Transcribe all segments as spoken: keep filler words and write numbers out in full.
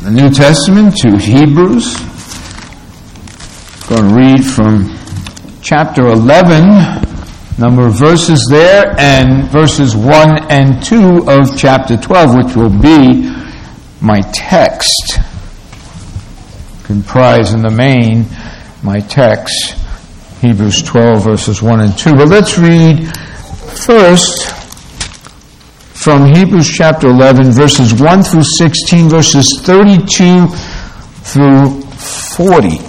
the New Testament to Hebrews. I'm going to read from chapter eleven, number of verses there, and verses one and two of chapter twelve, which will be my text. Comprise in the main my text, Hebrews twelve, verses one and two. But let's read first from Hebrews chapter eleven, verses one through sixteen, verses thirty-two through forty.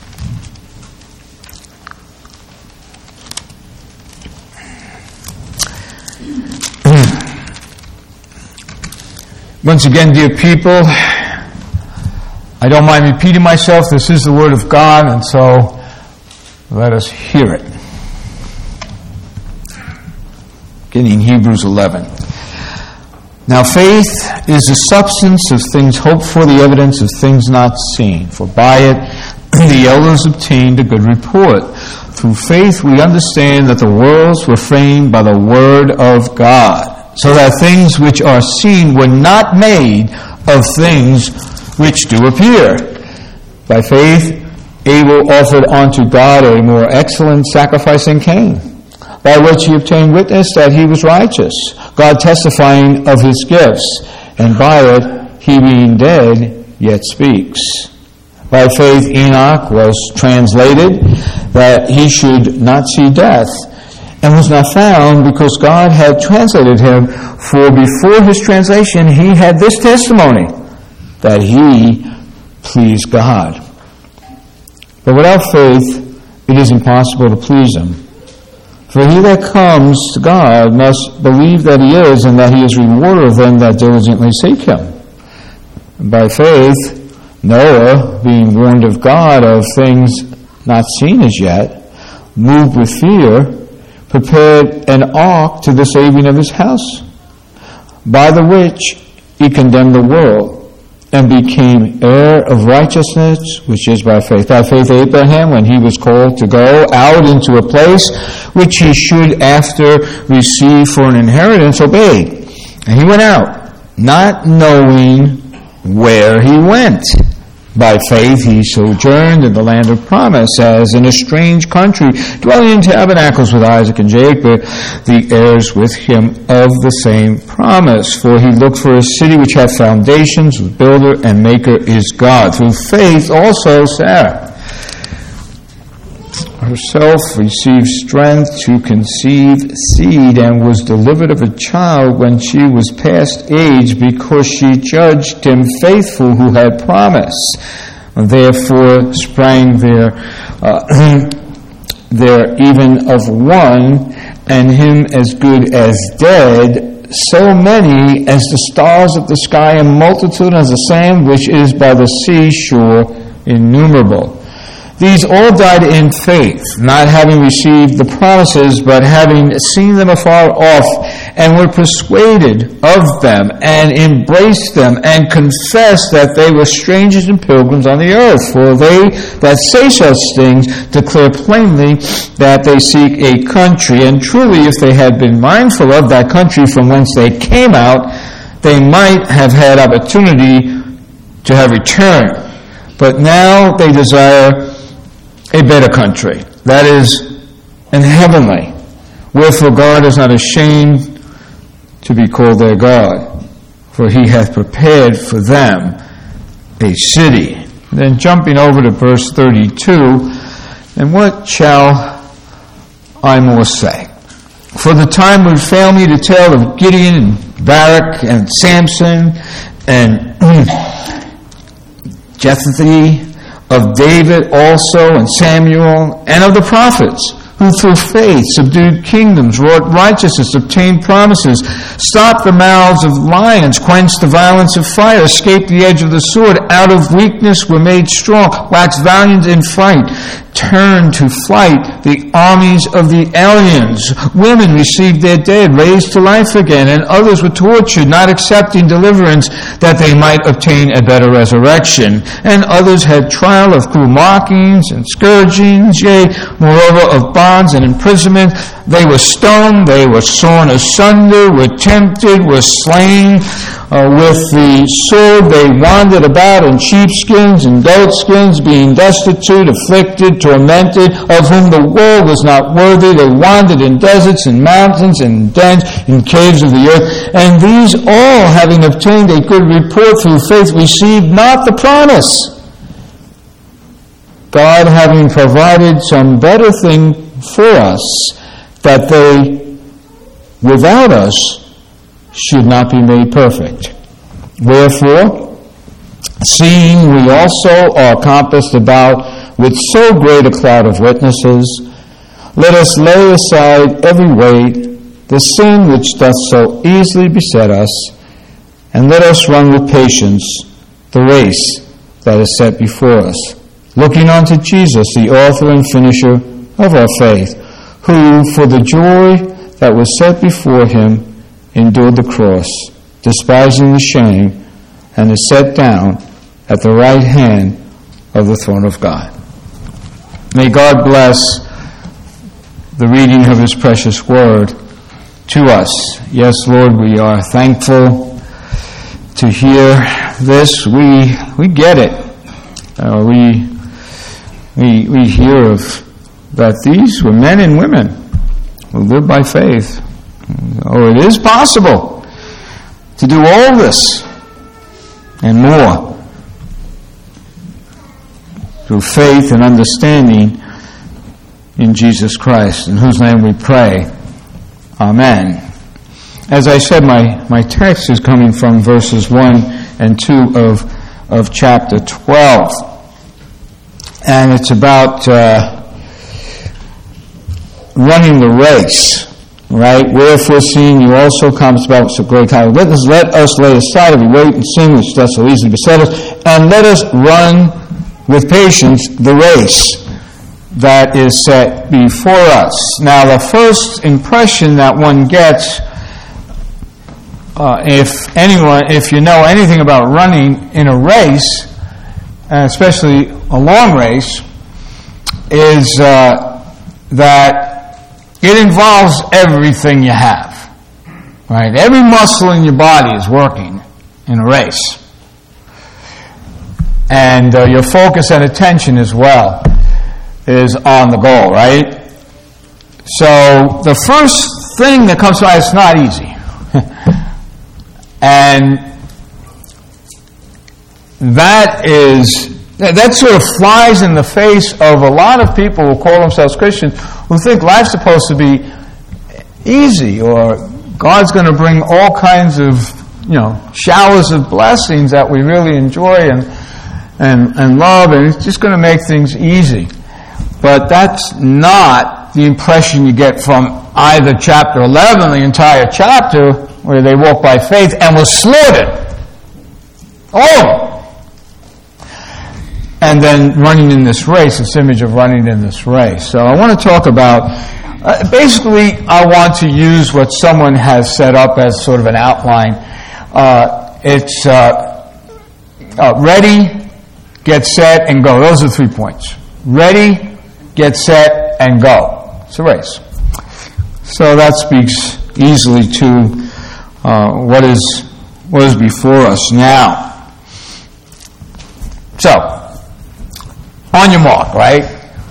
Once again, dear people, I don't mind repeating myself. This is the Word of God, and so let us hear it. Beginning Hebrews eleven. Now faith is the substance of things hoped for, the evidence of things not seen. For by it the elders obtained a good report. Through faith we understand that the worlds were framed by the Word of God, so that things which are seen were not made of things which do appear. By faith Abel offered unto God a more excellent sacrifice than Cain, by which he obtained witness that he was righteous, God testifying of his gifts, and by it he being dead yet speaks. By faith Enoch was translated that he should not see death, and was not found, because God had translated him. For before his translation he had this testimony, that he pleased God. But without faith it is impossible to please him. For he that comes to God must believe that he is, and that he is rewarder of them that diligently seek him. And by faith Noah, being warned of God of things not seen as yet, moved with fear, prepared an ark to the saving of his house, by the which he condemned the world, and became heir of righteousness, which is by faith. By faith Abraham, when he was called to go out into a place which he should after receive for an inheritance, obeyed. And he went out, not knowing where he went. By faith he sojourned in the land of promise, as in a strange country, dwelling in tabernacles with Isaac and Jacob, the heirs with him of the same promise. For he looked for a city which had foundations, whose builder and maker is God. Through faith also Sarah herself received strength to conceive seed, and was delivered of a child when she was past age, because she judged him faithful who had promised. Therefore sprang there, uh, there even of one, and him as good as dead, so many as the stars of the sky, and multitude as the sand which is by the seashore, innumerable. These all died in faith, not having received the promises, but having seen them afar off, and were persuaded of them, and embraced them, and confessed that they were strangers and pilgrims on the earth. For they that say such things declare plainly that they seek a country. And truly, if they had been mindful of that country from whence they came out, they might have had opportunity to have returned. But now they desire a better country, that is, an heavenly. Wherefore God is not ashamed to be called their God, for he hath prepared for them a city. And then jumping over to verse thirty-two, and what shall I more say? For the time would fail me to tell of Gideon and Barak and Samson and Jephthah, of David also, and Samuel, and of the prophets, who through faith subdued kingdoms, wrought righteousness, obtained promises, stopped the mouths of lions, quenched the violence of fire, escaped the edge of the sword, out of weakness were made strong, waxed valiant in fight, turned to flight the armies of the aliens. Women received their dead raised to life again, and others were tortured, not accepting deliverance that they might obtain a better resurrection. And others had trial of cruel mockings and scourgings, yea, moreover of bonds and imprisonment. They were stoned, they were sawn asunder, were tempted, were slain. Uh, with the sword they wandered about in sheepskins and goatskins, being destitute, afflicted, tormented, of whom the world was not worthy. They wandered in deserts and mountains and dens, in caves of the earth. And these all, having obtained a good report through faith, received not the promise, God having provided some better thing for us, that they, without us, should not be made perfect. Wherefore, seeing we also are compassed about with so great a cloud of witnesses, let us lay aside every weight, the sin which doth so easily beset us, and let us run with patience the race that is set before us, looking unto Jesus, the author and finisher of our faith, who, for the joy that was set before him, endured the cross, despising the shame, and is set down at the right hand of the throne of God. May God bless the reading of his precious word to us. Yes, Lord, we are thankful to hear this. We we get it. Uh, we we we hear of that these were men and women who lived by faith. Oh, it is possible to do all this and more through faith and understanding in Jesus Christ, in whose name we pray. Amen. As I said, my, my text is coming from verses one and two of, of chapter twelve. And it's about uh, running the race. Right? Wherefore, seeing you also compass about with so great cloud of witnesses, let us lay aside every weight and sin which doth so easily beset us, and let us run with patience the race that is set before us. Now, the first impression that one gets, uh, if anyone, if you know anything about running in a race, and especially a long race, is uh, that it involves everything you have, right? Every muscle in your body is working in a race. And uh, your focus and attention as well is on the goal, right? So the first thing that comes to mind, it's not easy. And that is, that sort of flies in the face of a lot of people who call themselves Christians who think life's supposed to be easy, or God's going to bring all kinds of, you know, showers of blessings that we really enjoy and and, and love, and it's just going to make things easy. But that's not the impression you get from either chapter eleven, the entire chapter, where they walk by faith and was slaughtered. All of them. And then running in this race, this image of running in this race. So I want to talk about, uh, basically I want to use what someone has set up as sort of an outline. Uh, it's uh, uh, ready, get set, and go. Those are three points. Ready, get set, and go. It's a race. So that speaks easily to uh, what is what is before us now. So, on your mark, right?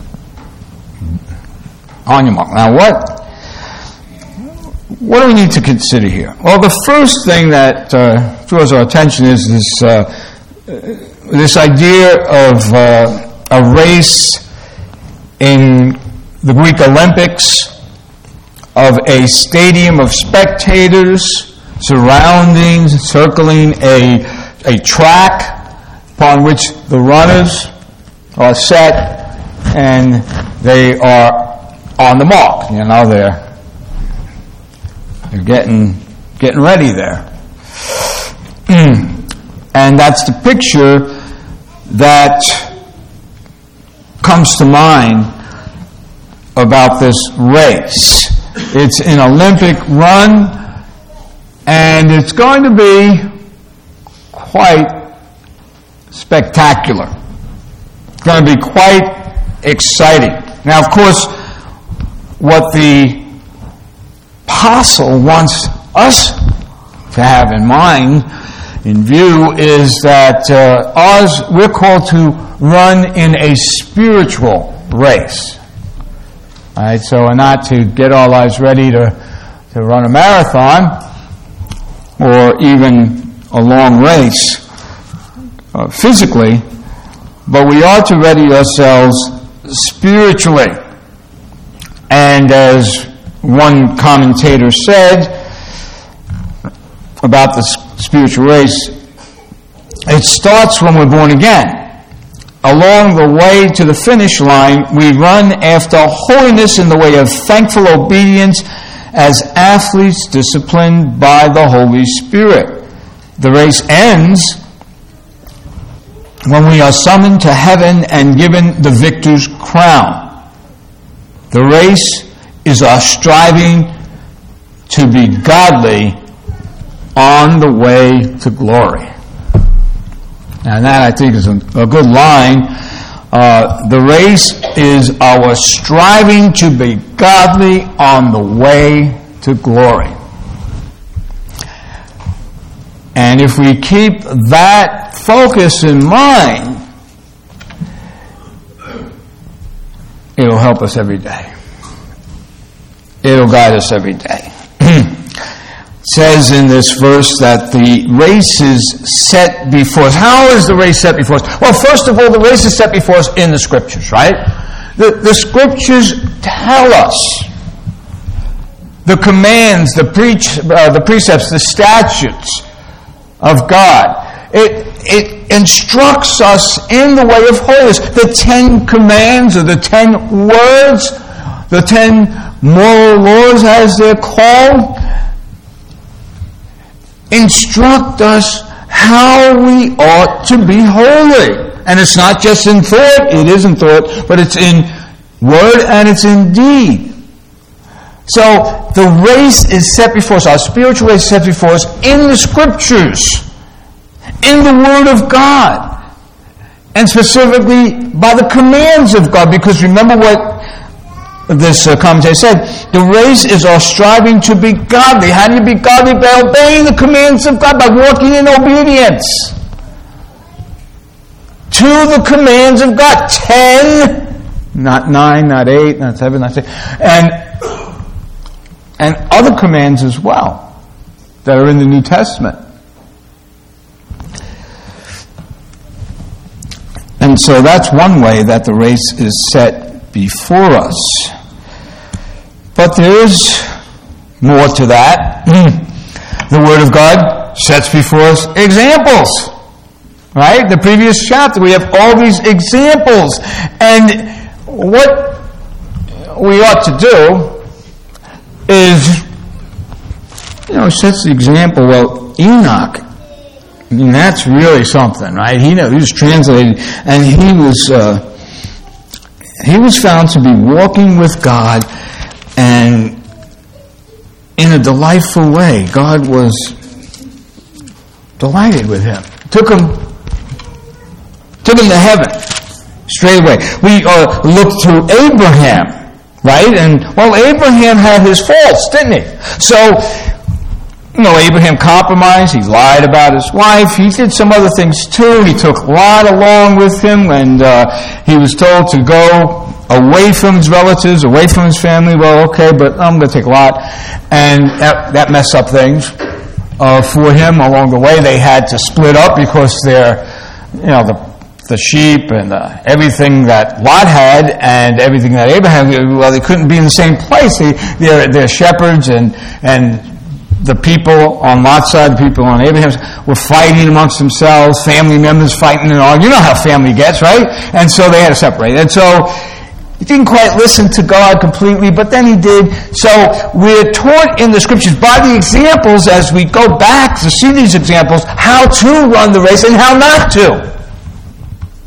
On your mark. Now, what what do we need to consider here? Well, the first thing that uh, draws our attention is this uh, this idea of uh, a race in the Greek Olympics, of a stadium of spectators surrounding, circling a a track upon which the runners are set, and they are on the mark. You know, they're they're getting getting ready there, and that's the picture that comes to mind about this race. It's an Olympic run, and it's going to be quite spectacular. It's going to be quite exciting. Now, of course, what the apostle wants us to have in mind, in view, is that uh, ours, we're called to run in a spiritual race. All right, so we're not to get our lives ready to, to run a marathon or even a long race uh, physically, but we are to ready ourselves spiritually. And as one commentator said about the spiritual race, it starts when we're born again. Along the way to the finish line, we run after holiness in the way of thankful obedience as athletes disciplined by the Holy Spirit. The race ends when we are summoned to heaven and given the victor's crown. The race is our striving to be godly on the way to glory. And that, I think, is a, a good line. Uh, the race is our striving to be godly on the way to glory. And if we keep that focus in mind, it'll help us every day. It'll guide us every day. It says in this verse that the race is set before us. How is the race set before us? Well, first of all, the race is set before us in the Scriptures, right? The, the Scriptures tell us the commands, the, preach, uh, the precepts, the statutes of God. It, it instructs us in the way of holiness. The Ten Commands, or the Ten Words, the Ten Moral Laws, as they're called, instruct us how we ought to be holy. And it's not just in thought, it is in thought, but it's in word and it's in deed. So the race is set before us, our spiritual race is set before us in the Scriptures, in the Word of God, and specifically by the commands of God. Because remember what this uh, commentator said, the race is our striving to be godly. How do you be godly? By obeying the commands of God, by walking in obedience to the commands of God. Ten, not nine, not eight, not seven, not six, and and other commands as well that are in the New Testament. And so that's one way that the race is set before us. But there is more to that. The Word of God sets before us examples. Right? The previous chapter, we have all these examples. And what we ought to do is, you know, sets the example. Well, Enoch, I mean, that's really something, right? He, know, he was translated, and he was uh, he was found to be walking with God, and in a delightful way. God was delighted with him. Took him, took him to heaven straight away. We uh, look to Abraham, right? And well, Abraham had his faults, didn't he? So, you know, Abraham compromised. He lied about his wife. He did some other things too. He took Lot along with him, and uh, he was told to go away from his relatives, away from his family. Well, okay, but I'm going to take Lot. And that, that messed up things uh, for him along the way. They had to split up because they're, you know, the the sheep and uh, everything that Lot had and everything that Abraham had, well, they couldn't be in the same place. They, they're, they're shepherds, and and the people on Lot's side, the people on Abraham's, were fighting amongst themselves, family members fighting and all. You know how family gets, right? And so they had to separate. And so he didn't quite listen to God completely, but then he did. So we're taught in the Scriptures by the examples, as we go back to see these examples, how to run the race and how not to.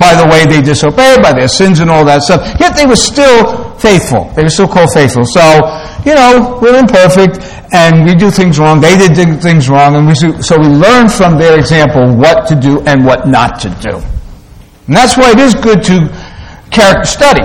by the way they disobeyed, by their sins and all that stuff. Yet they were still faithful. They were still called faithful. So, you know, we're imperfect, and we do things wrong. They did things wrong, and we so we learn from their example what to do and what not to do. And that's why it is good to character study.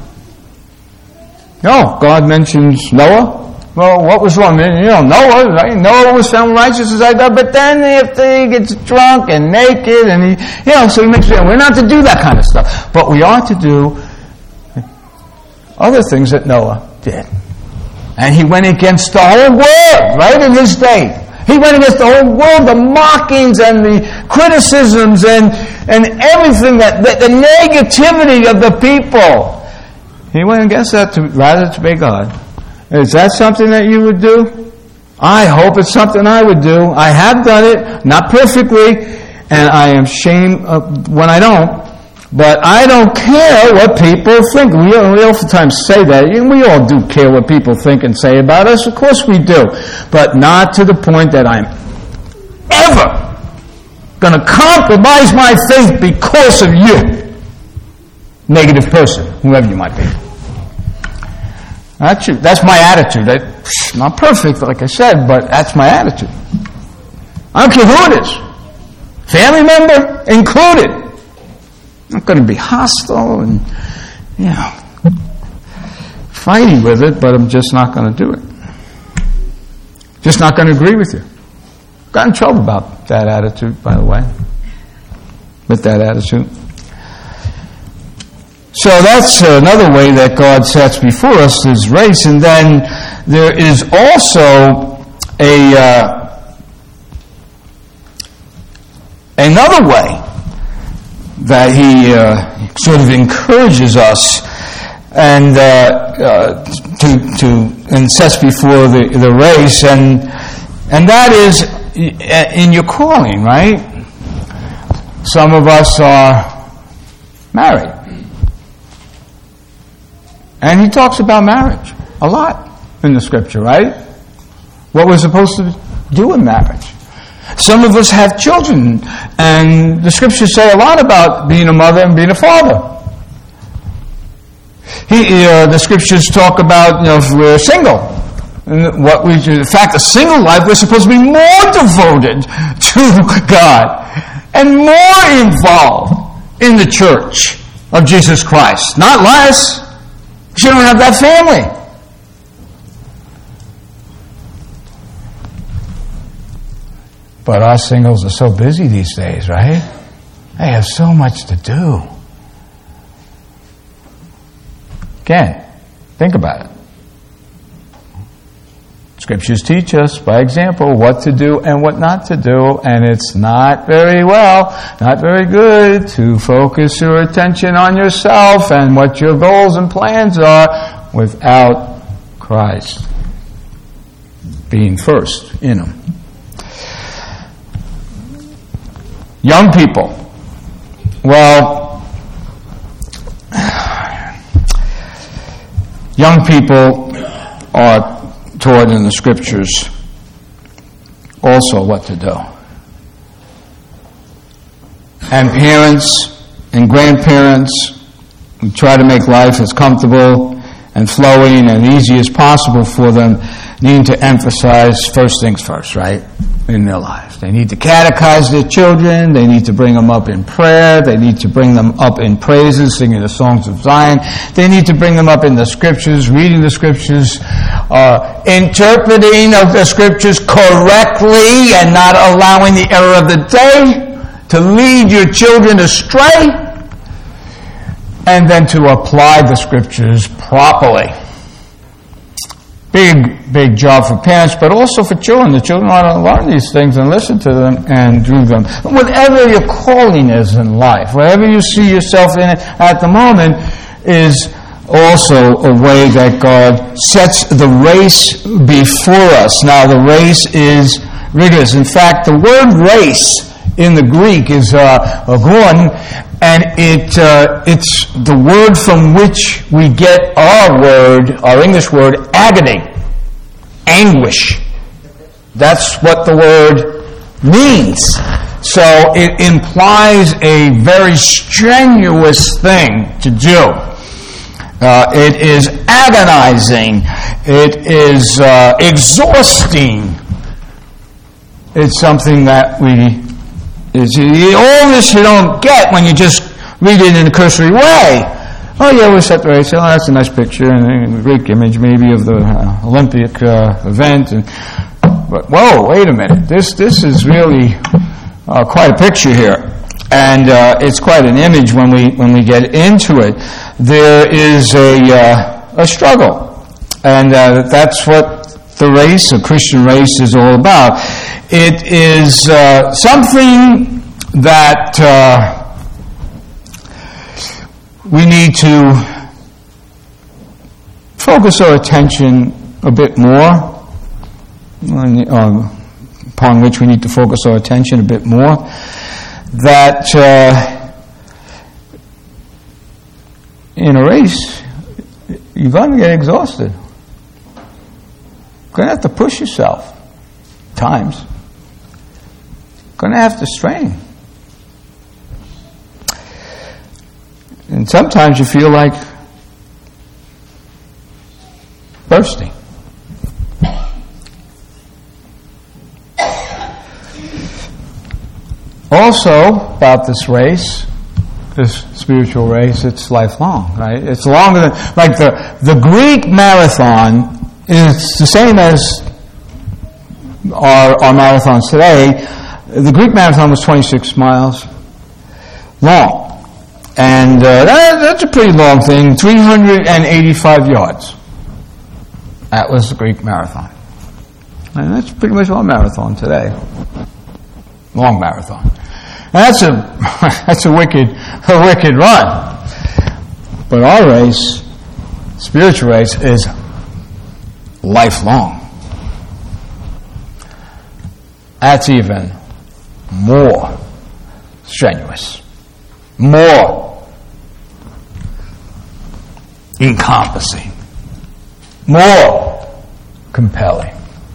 No, God mentions Noah. Well, what was wrong? You know, Noah, right? Noah was found righteous as I thought, but then if he gets drunk and naked, and he, you know, so he makes it. We're not to do that kind of stuff, but we are to do other things that Noah did. And he went against the whole world, right, in his day. He went against the whole world, the mockings and the criticisms and, and everything, that the, the negativity of the people. He went against that to rather to obey God. Is that something that you would do? I hope it's something I would do. I have done it, not perfectly, and I am ashamed of when I don't. But I don't care what people think. We, we oftentimes say that. And we all do care what people think and say about us. Of course we do. But not to the point that I'm ever going to compromise my faith because of you. Negative person, whoever you might be. That's, that's my attitude. I'm not perfect, like I said, but that's my attitude. I don't care who it is. Family member included. I'm not going to be hostile and, you know, fighting with it, but I'm just not going to do it. Just not going to agree with you. Got in trouble about that attitude, by the way. With that attitude. So that's another way that God sets before us His race. And then there is also a uh, another way that He uh, sort of encourages us and uh, uh, to to and sets before the, the race, and and that is in your calling, right? Some of us are married. And He talks about marriage a lot in the Scripture, right? What we're supposed to do in marriage. Some of us have children, and the Scriptures say a lot about being a mother and being a father. He, uh, the Scriptures talk about, you know, if we're single, and what we do. In fact, a single life, we're supposed to be more devoted to God and more involved in the church of Jesus Christ, not less. You don't have that family. But our singles are so busy these days, right? They have so much to do. Again, think about it. Scriptures teach us, by example, what to do and what not to do, and it's not very well, not very good to focus your attention on yourself and what your goals and plans are without Christ being first in them. Young people. Well, young people are taught in the Scriptures also what to do. And parents and grandparents, we try to make life as comfortable and flowing and easy as possible for them, need to emphasize first things first, right, in their lives. They need to catechize their children. They need to bring them up in prayer. They need to bring them up in praises, singing the songs of Zion. They need to bring them up in the Scriptures, reading the Scriptures, uh, interpreting of the Scriptures correctly and not allowing the error of the day to lead your children astray, and then to apply the Scriptures properly. Big, big job for parents, but also for children. The children ought to learn these things and listen to them and do them. Whatever your calling is in life, whatever you see yourself in at the moment, is also a way that God sets the race before us. Now, the race is rigorous. In fact, the word race in the Greek is uh, agon, and it uh, it's the word from which we get our word, our English word, agony, anguish. That's what the word means. So it implies a very strenuous thing to do. Uh, it is agonizing. It is uh, exhausting. It's something that we, is all this you don't get when you just read it in a cursory way. Oh yeah, we're set the race. Oh, that's a nice picture and a Greek image maybe of the uh, Olympic uh, event. And, but whoa, wait a minute. This this is really uh, quite a picture here, and uh, it's quite an image when we when we get into it. There is a uh, a struggle, and uh, that's what the race, a Christian race, is all about. It is uh, something that uh, we need to focus our attention a bit more, on, uh, upon which we need to focus our attention a bit more, that uh, in a race, you're going to get exhausted. You're going to have to push yourself at times. You're going to have to strain. And sometimes you feel like bursting. Also, about this race, this spiritual race, it's lifelong, right? It's longer than, like the, the Greek marathon is the same as our, our marathons today. The Greek marathon was twenty-six miles long. And uh, that, that's a pretty long thing, three hundred eighty-five yards. That was the Greek marathon. And that's pretty much our marathon today. Long marathon. And that's a that's a wicked a wicked run. But our race, spiritual race, is lifelong. That's even more strenuous. More encompassing, more compelling.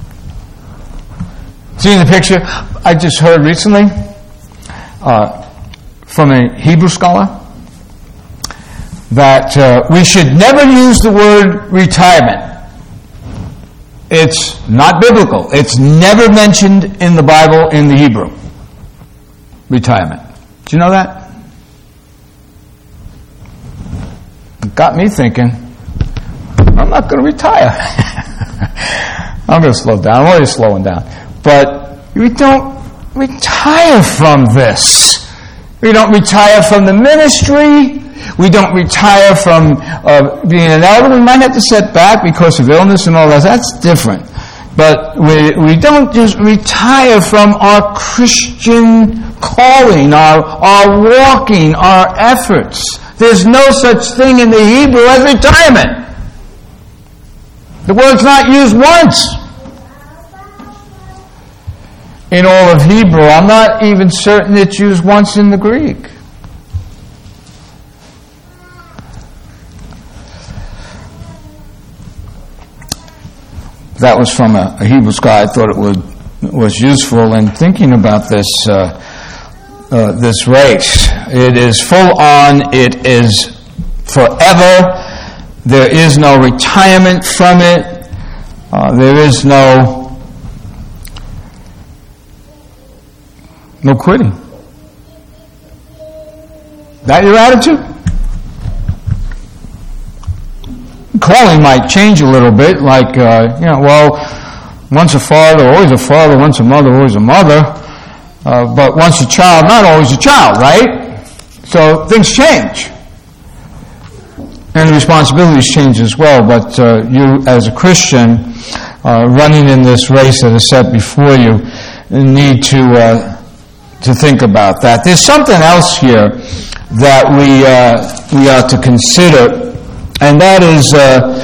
See the picture I just heard recently uh, from a Hebrew scholar that uh, we should never use the word retirement. It's not biblical. It's never mentioned in the Bible in the Hebrew. Retirement. Do you know that? Got me thinking, I'm not going to retire. I'm going to slow down. I'm already slowing down. But we don't retire from this. We don't retire from the ministry. We don't retire from uh, being an elder. We might have to set back because of illness and all that. That's different. But we we don't just retire from our Christian calling, our, our walking, our efforts. There's no such thing in the Hebrew as retirement. The word's not used once in all of Hebrew. I'm not even certain it's used once in the Greek. That was from a, a Hebrew scholar. I thought it would, was useful in thinking about this uh, uh, this race. It is full on. It is forever. There is no retirement from it. Uh, there is no no quitting. That your attitude? Calling might change a little bit, like, uh, you know, well, once a father, always a father, once a mother, always a mother, uh, but once a child, not always a child, right? So things change. And the responsibilities change as well, but uh, you, as a Christian, uh, running in this race that is set before you, need to uh, to think about that. There's something else here that we uh, we ought to consider. And that is uh,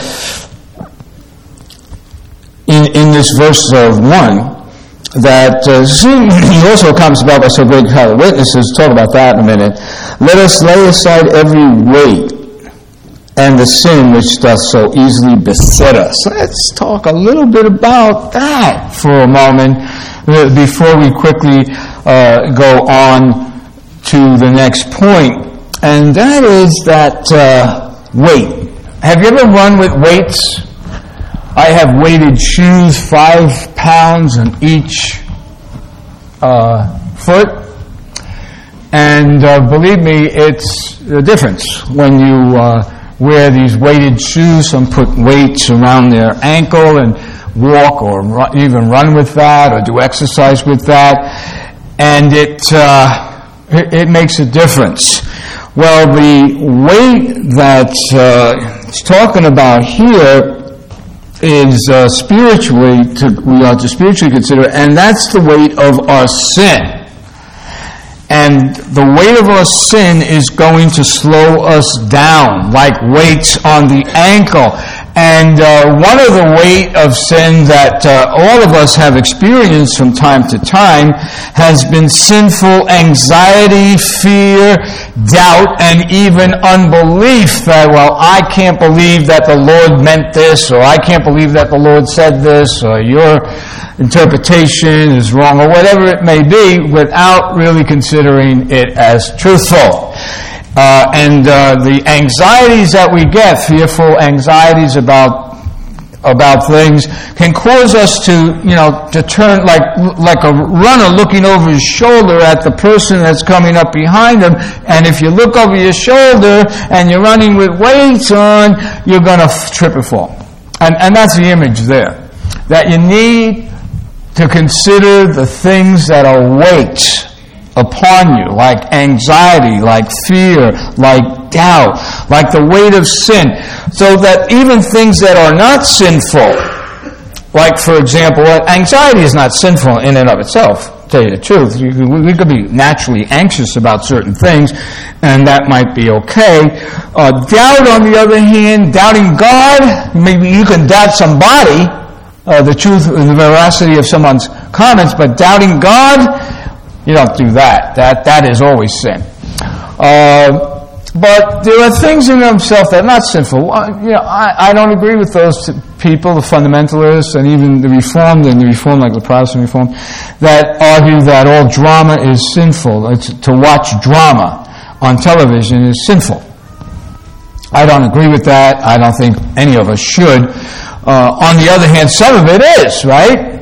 in in this verse of one, that uh, he also comes about by so great cloud of witnesses. Talk about that in a minute. Let us lay aside every weight and the sin which doth so easily beset us. Let's talk a little bit about that for a moment before we quickly uh, go on to the next point, and that is that uh, weight. Have you ever run with weights? I have weighted shoes, five pounds in each uh, foot, and uh, believe me, it's a difference when you uh, wear these weighted shoes. Some put weights around their ankle and walk or run, even run with that or do exercise with that, and it, uh, it, it makes a difference. Well, the weight that uh, it's talking about here is uh, spiritually, to, we are to spiritually consider, and that's the weight of our sin. And the weight of our sin is going to slow us down, like weights on the ankle. And uh, one of the weight of sin that uh, all of us have experienced from time to time has been sinful anxiety, fear, doubt, and even unbelief that, well, I can't believe that the Lord meant this, or I can't believe that the Lord said this, or your interpretation is wrong, or whatever it may be, without really considering it as truthful. Uh, and uh, the anxieties that we get, fearful anxieties about about things, can cause us to, you know, to turn like like a runner looking over his shoulder at the person that's coming up behind him. And if you look over your shoulder and you're running with weights on, you're going to trip and fall. And and that's the image there, that you need to consider the things that are weights upon you, like anxiety, like fear, like doubt, like the weight of sin, so that even things that are not sinful, like, for example, anxiety is not sinful in and of itself, to tell you the truth. We could be naturally anxious about certain things, and that might be okay. Uh, doubt, on the other hand, doubting God, maybe you can doubt somebody, uh, the truth and the veracity of someone's comments, but doubting God, you don't do that. That that is always sin. Uh, but there are things in themselves that are not sinful. Uh, you know, I, I don't agree with those people, the fundamentalists, and even the Reformed and the Reformed, like the Protestant Reformed, that argue that all drama is sinful. It's, to watch drama on television is sinful. I don't agree with that. I don't think any of us should. Uh, on the other hand, some of it is, right?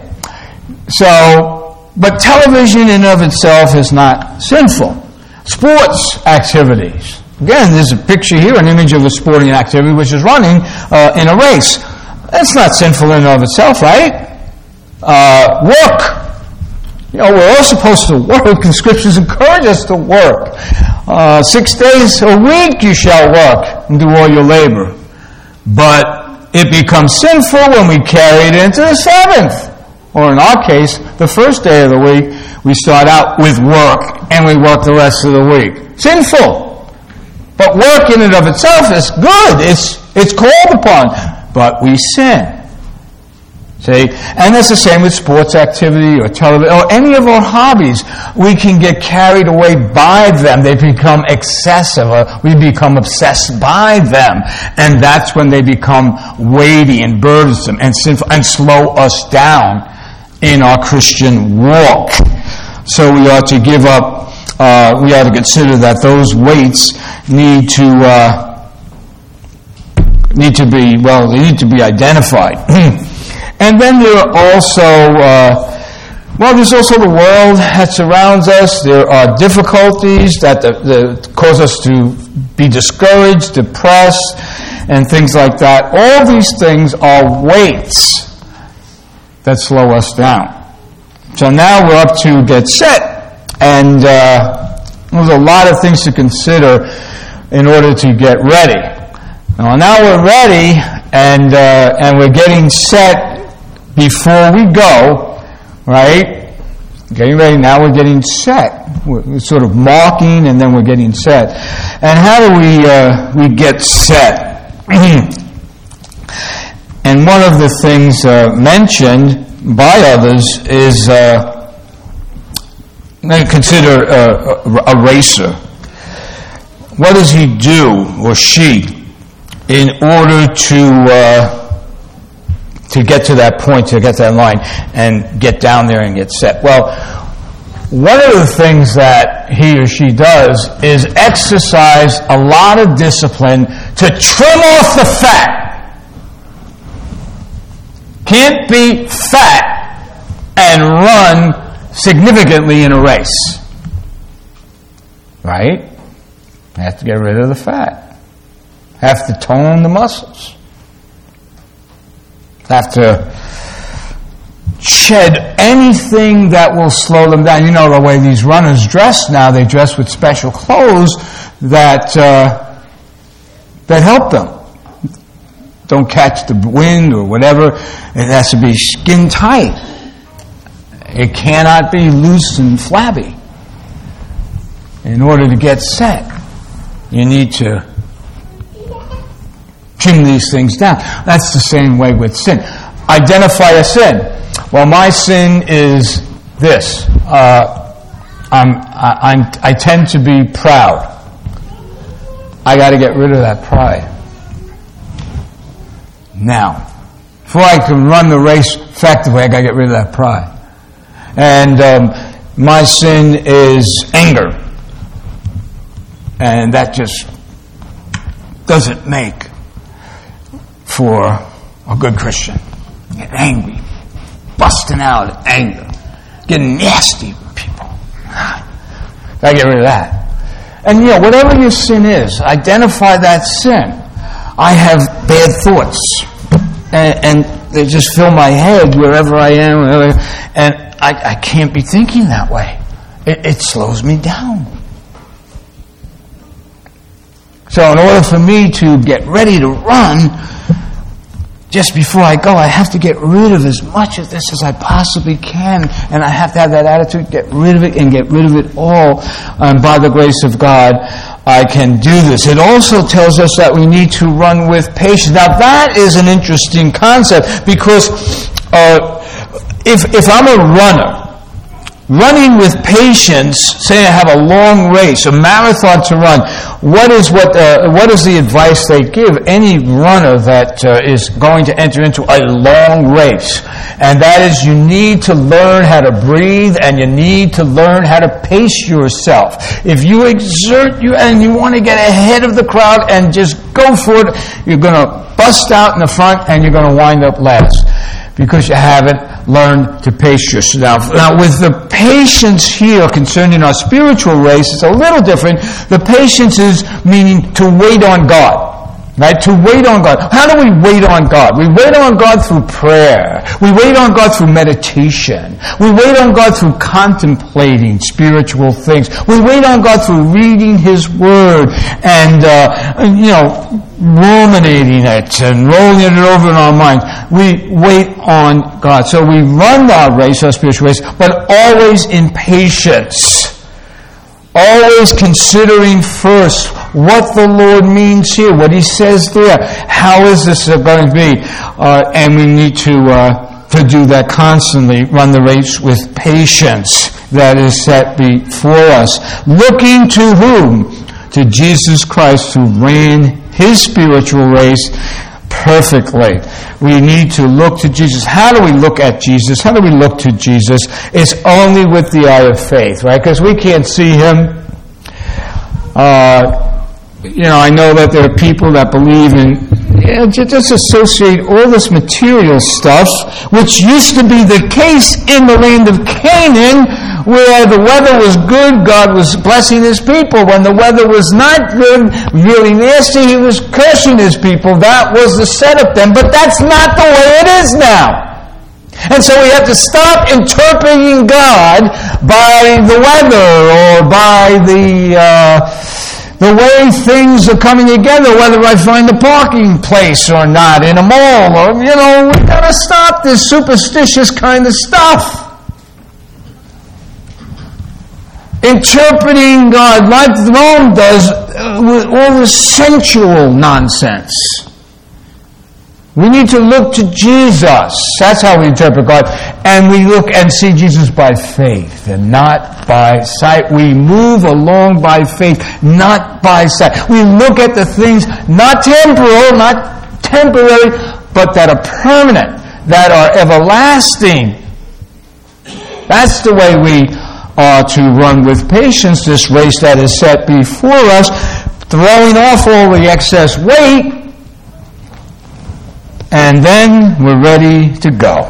So. But television in and of itself is not sinful. Sports activities. Again, there's a picture here, an image of a sporting activity which is running uh, in a race. That's not sinful in and of itself, right? Uh, work. You know, we're all supposed to work, and Scriptures encourage us to work. Uh, six days a week you shall work and do all your labor. But it becomes sinful when we carry it into the seventh. Or in our case, the first day of the week, we start out with work, and we work the rest of the week. Sinful. But work in and of itself is good. It's it's called upon. But we sin. See? And that's the same with sports activity or television or any of our hobbies. We can get carried away by them. They become excessive. Or we become obsessed by them. And that's when they become weighty and burdensome and sinful and slow us down in our Christian walk. So we ought to give up, uh, we ought to consider that those weights need to, uh, need to be, well, they need to be identified. And then there are also, uh, well, there's also the world that surrounds us. There are difficulties that the, the, cause us to be discouraged, depressed, and things like that. All these things are weights that slow us down. So now we're up to get set, and uh, there's a lot of things to consider in order to get ready. Now, now we're ready, and uh, and we're getting set before we go, right? Getting ready, now we're getting set. We're sort of marking, and then we're getting set. And how do we uh, we get set? And one of the things uh, mentioned by others is uh, consider uh, a racer. What does he do, or she, in order to uh, to get to that point, to get to that line, and get down there and get set? Well, one of the things that he or she does is exercise a lot of discipline to trim off the fat. Can't be fat and run significantly in a race. Right? Have to get rid of the fat. Have to tone the muscles. Have to shed anything that will slow them down. You know the way these runners dress now, they dress with special clothes that uh, that help them. Don't catch the wind or whatever. It has to be skin tight. It cannot be loose and flabby. In order to get set, you need to trim these things down. That's the same way with sin. Identify a sin. Well, my sin is this. Uh, I'm, I, I'm, I tend to be proud. I got to get rid of that pride. Now, before I can run the race effectively, I got to get rid of that pride. And um, my sin is anger. And that just doesn't make for a good Christian. Get angry. Busting out in anger. Getting nasty with people. Gotta get rid of that. And you know, whatever your sin is, identify that sin. I have bad thoughts. And, and they just fill my head wherever I am. Wherever, and I, I can't be thinking that way. It, it slows me down. So in order for me to get ready to run, just before I go, I have to get rid of as much of this as I possibly can. And I have to have that attitude, get rid of it and get rid of it all. And by the grace of God, I can do this. It also tells us that we need to run with patience. Now that is an interesting concept because uh, if if I'm a runner, running with patience, say I have a long race, a marathon to run, what is what uh, what is the advice they give any runner that uh, is going to enter into a long race? And that is, you need to learn how to breathe and you need to learn how to pace yourself. If you exert you and you want to get ahead of the crowd and just go for it, you're going to bust out in the front and you're going to wind up last. Because you haven't learned to pace yourself. Now, with the patience here concerning our spiritual race, it's a little different. The patience is meaning to wait on God. Right? To wait on God. How do we wait on God? We wait on God through prayer. We wait on God through meditation. We wait on God through contemplating spiritual things. We wait on God through reading His Word and, uh, you know, ruminating it and rolling it over in our minds. We wait on God. So we run our race, our spiritual race, but always in patience. Always considering first what the Lord means here, what He says there. How is this going to be? Uh, and we need to uh, to do that constantly. Run the race with patience that is set before us. Looking to whom? To Jesus Christ, who ran His spiritual race perfectly. We need to look to Jesus. How do we look at Jesus? How do we look to Jesus? It's only with the eye of faith, right? Because we can't see Him. Uh, you know, I know that there are people that believe in, you know, just associate all this material stuff, which used to be the case in the land of Canaan, where the weather was good, God was blessing His people. When the weather was not good, really nasty, He was cursing His people. That was the setup then, but that's not the way it is now. And so we have to stop interpreting God by the weather or by the uh, the way things are coming together, whether I find a parking place or not in a mall, or, you know, we've got to stop this superstitious kind of stuff. Interpreting God like Rome does uh, with all this sensual nonsense. We need to look to Jesus. That's how we interpret God. And we look and see Jesus by faith and not by sight. We move along by faith, not by sight. We look at the things not temporal, not temporary, but that are permanent, that are everlasting. That's the way we are to run with patience this race that is set before us, throwing off all the excess weight, and then we're ready to go.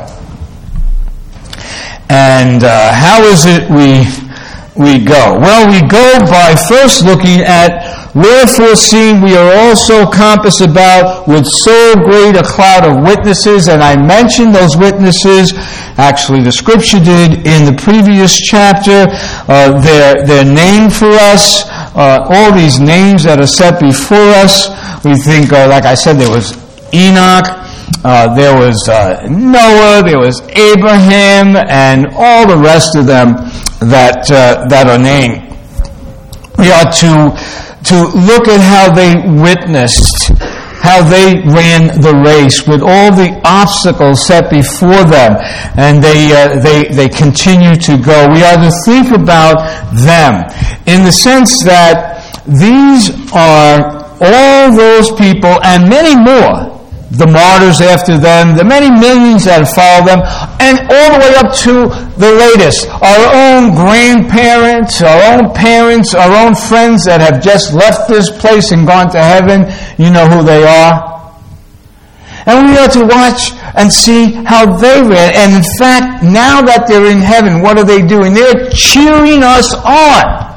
And uh, how is it we we go? Well, we go by first looking at wherefore, seeing we are also compassed about with so great a cloud of witnesses, and I mentioned those witnesses, actually the scripture did in the previous chapter, uh, they're, they're named for us, uh, all these names that are set before us. We think, uh, like I said, there was Enoch, uh, there was uh, Noah, there was Abraham, and all the rest of them that uh, that are named. We are to to look at how they witnessed, how they ran the race with all the obstacles set before them, and they uh, they they continue to go. We are to think about them in the sense that these are all those people and many more, the martyrs after them, the many millions that follow them, and all the way up to the latest, our own grandparents, our own parents, our own friends that have just left this place and gone to heaven. You know who they are. And we are to watch and see how they ran. And in fact, now that they're in heaven, what are they doing? They're cheering us on.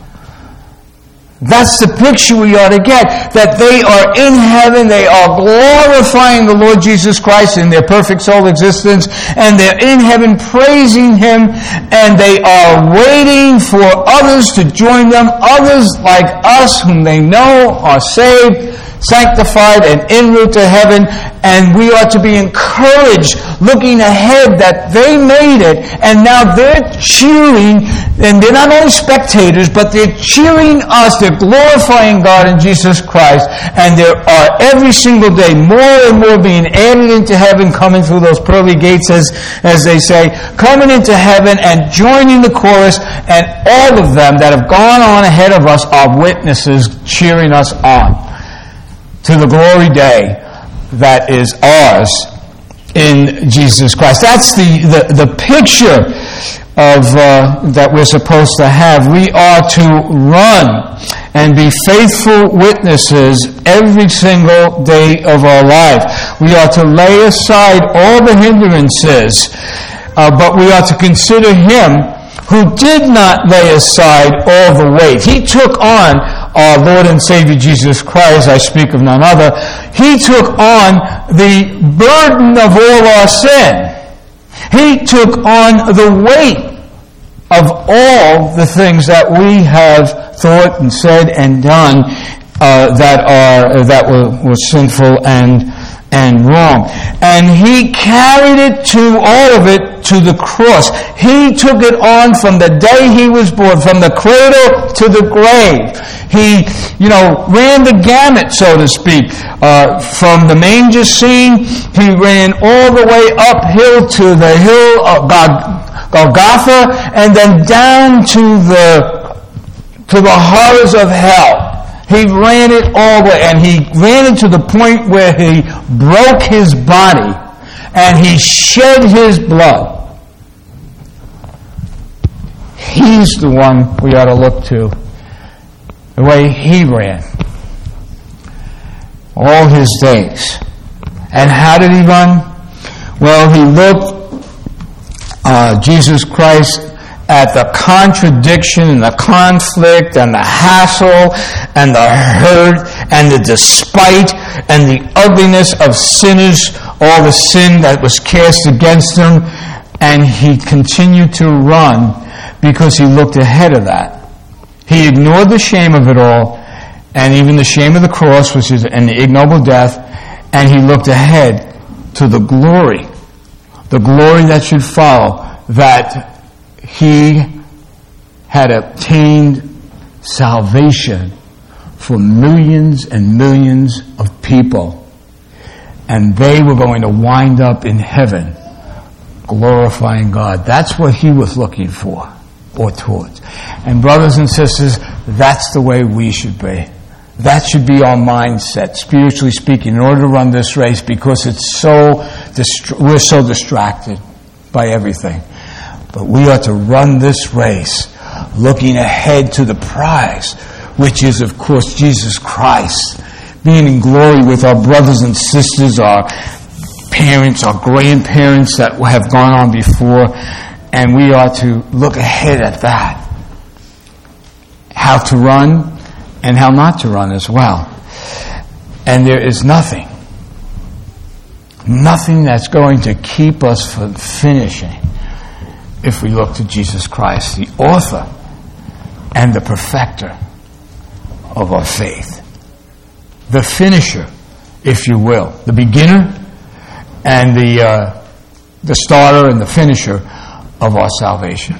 That's the picture we ought to get, that they are in heaven, they are glorifying the Lord Jesus Christ in their perfect soul existence, and they're in heaven praising Him, and they are waiting for others to join them, others like us whom they know are saved, sanctified, and en route to heaven. And we ought to be encouraged, looking ahead, that they made it, and now they're cheering, and they're not only spectators, but they're cheering us, they're glorifying God in Jesus Christ, and there are every single day more and more being added into heaven, coming through those pearly gates, as, as they say, coming into heaven and joining the chorus, and all of them that have gone on ahead of us are witnesses cheering us on to the glory day that is ours in Jesus Christ. That's the, the, the picture of uh, that we're supposed to have. We are to run and be faithful witnesses every single day of our life. We are to lay aside all the hindrances, uh, but we are to consider Him who did not lay aside all the weight. He took on our Lord and Savior Jesus Christ, I speak of none other. He took on the burden of all our sin. He took on the weight of all the things that we have thought and said and done uh, that are uh, that were, were sinful and and wrong. And He carried it to all of it to the cross. He took it on from the day He was born, from the cradle to the grave. He, you know, ran the gamut, so to speak. Uh, from the manger scene, He ran all the way uphill to the hill of Golgotha, and then down to the to the horrors of hell. He ran it all the way, and He ran it to the point where He broke His body and He shed His blood. He's the one we ought to look to, the way He ran all His days. And how did He run? Well, He looked, uh, Jesus Christ, at the contradiction and the conflict and the hassle and the hurt and the despite and the ugliness of sinners, all the sin that was cast against Him, and He continued to run because He looked ahead of that. He ignored the shame of it all, and even the shame of the cross, which is an ignoble death, and He looked ahead to the glory, the glory that should follow, that He had obtained salvation for millions and millions of people, and they were going to wind up in heaven glorifying God. That's what He was looking for or towards. And brothers and sisters, that's the way we should be. That should be our mindset, spiritually speaking, in order to run this race, because it's so dist- we're so distracted by everything. But we are to run this race looking ahead to the prize, which is, of course, Jesus Christ, being in glory with our brothers and sisters, our parents, our grandparents that have gone on before, and we are to look ahead at that. How to run and how not to run as well. And there is nothing, nothing that's going to keep us from finishing if we look to Jesus Christ, the author and the perfecter of our faith. The finisher, if you will. The beginner and the uh, the starter and the finisher of our salvation.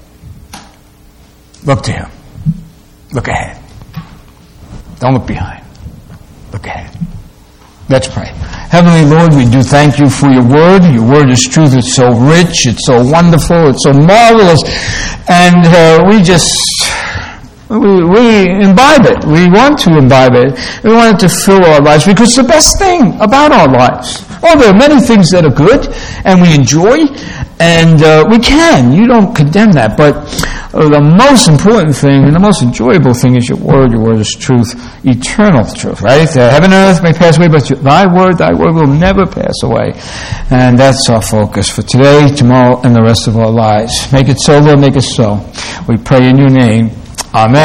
Look to him. Look ahead. Don't look behind. Look ahead. Let's pray. Heavenly Lord, we do thank you for your word. Your word is truth. It's so rich. It's so wonderful. It's so marvelous. And uh, we just, we, we imbibe it. We want to imbibe it. We want it to fill our lives because it's the best thing about our lives. Oh, there are many things that are good and we enjoy, and uh, we can. You don't condemn that. But uh, the most important thing and the most enjoyable thing is your word. Your word is truth, eternal truth, right? Uh, heaven and earth may pass away, but thy word, thy word will never pass away. And that's our focus for today, tomorrow, and the rest of our lives. Make it so, Lord, make it so. We pray in your name. Amen.